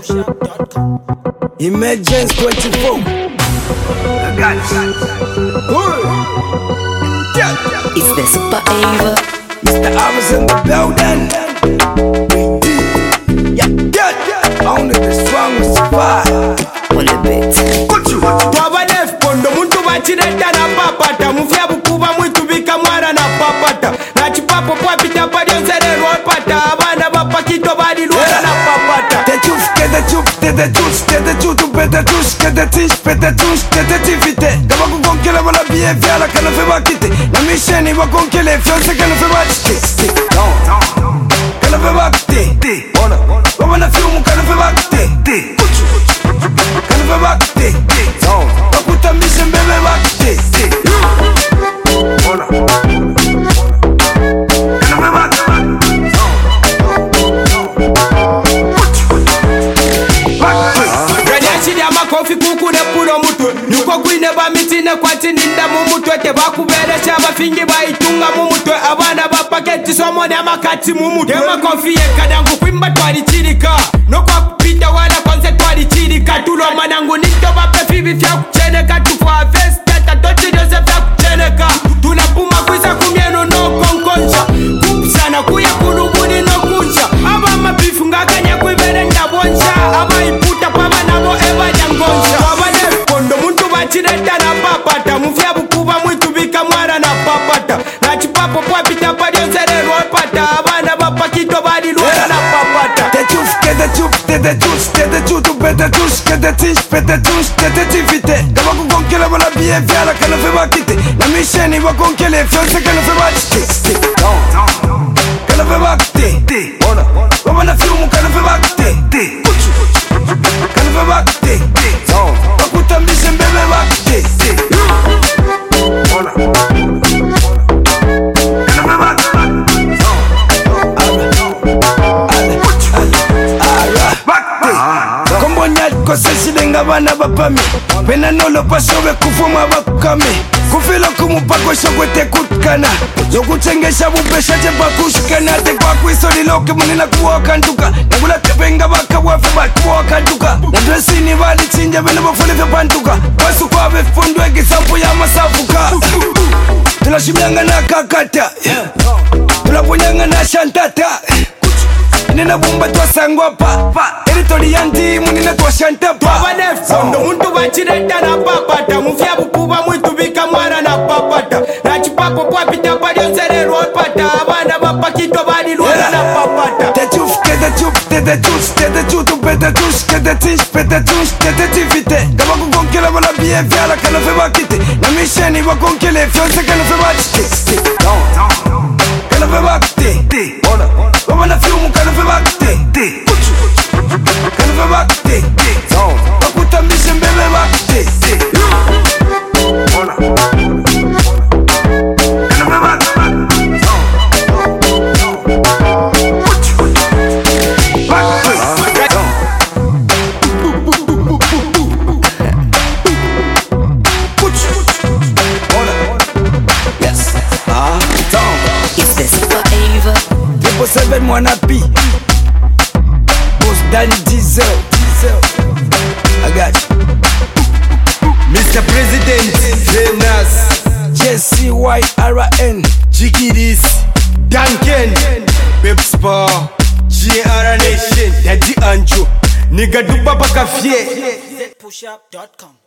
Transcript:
Emergence 24. I got you. It's the Super Ava. Mr. Hours in the building. Yeah. Only the strong will survive. One a bit. Twabadef pondo muntu bachireta na papata mufya bukuba mwitu bika mwana na papata na chipapo pwapita padi onsere pata abana bapakito badi luana na papata T'es tchouf, t'es de tchouf, t'es de touche, t'es de tchou, tu pète de touche, t'es de tiche, pète de touche, t'es de tivité. Kama kukonkele wala biye vyala kana fe bakite. Na misheni wakonkele fyonse kana fe bakite. Kana fe bakite. Wabana fiumu kana fe bakite. Kana fe bakite. Wakuta mishe mbebe bakite. Kofi kuku ne puno mutwe Nuko kuine ba mitine kwati ninda mumutwe Te bakuberesha bafingi baitunga mumutwe Abana bapaketi somo ne makati mumutwe Dema kofi ye kadangu kwimba twari chirika Noko kupita wala konse twari chirika Tulo manangu nito bape fibi fya kucheneka Tufwa festeta tochi jose fya kucheneka Tunapuma kuisa kumieno no konkonsha Kupsana kuya kunuguni no kuncha Aba mabifu ngakanya kuibere ndabonsha Aba iputa pama nabo eba jangoncha Wabane kondo muntu bachireta na papata Mufya bukuba mwitu bika mwara na papata Na chipapo pwapita padi onsere pata Abana bapakito badi luana na papata T'es tchouf, t'es de tchouf, t'es de touche, t'es de tchou, tu pète de touche, t'es de tiche, pète de touche, t'es de tivité. Kama kukonkele wala biye vyala kana fe bakite. Na misheni wakonkele fyonse kana fe bakite. Kana fe bakite. Wabana fiumu kana fe bakite. Kana fe bakite. Wakuta mishe mbebe bakite. Kosesilenga bana bapami Pena nolo pasobe kufuma bakame Kufila kumupako shogwete kutkana Yokuchengesha bupesha je bakushikana Te kwa kuisoli loke munina kuwa kantuka Nagula tepenga baka wafe bakuwa kantuka Na dresini bali chinja bena bafule vya pantuka Wasu kwa vefundwe kisampu ya masafuka Tunashimianga na kakata Tunaponyanga na shantata Nina bumba twa sangwa pa Eritori yanti munina twa shanta pa Wabane fondo muntu bachireta na papata Mufya bukuba mwitu bika mwara na papata Na chipapo pwapita padi onsere pata Abana bapakito badi luana na papata T'es tchouf, t'es de tchouf, t'es de touche, t'es de tchou, tu pète de touche, t'es de tiche, pète de touche, t'es de tivité. Kama kukonkele wala biye vyala kana fe bakite. Na misheni wakonkele fyonse kana fe bakite. Kana fe bakite. Wabana fiumu kana fe bakite. Kana fe bakite. Wakuta mishe mbebe bakite. It's the Super Ava. Triple 7 mwana pi Boss Danny Diesel I got you Mr. President Zenas JCYRN Jigiris Duncan Pepspa GR Nation Daddy Anjo Nigga Duba Bakafie ZPushUp.com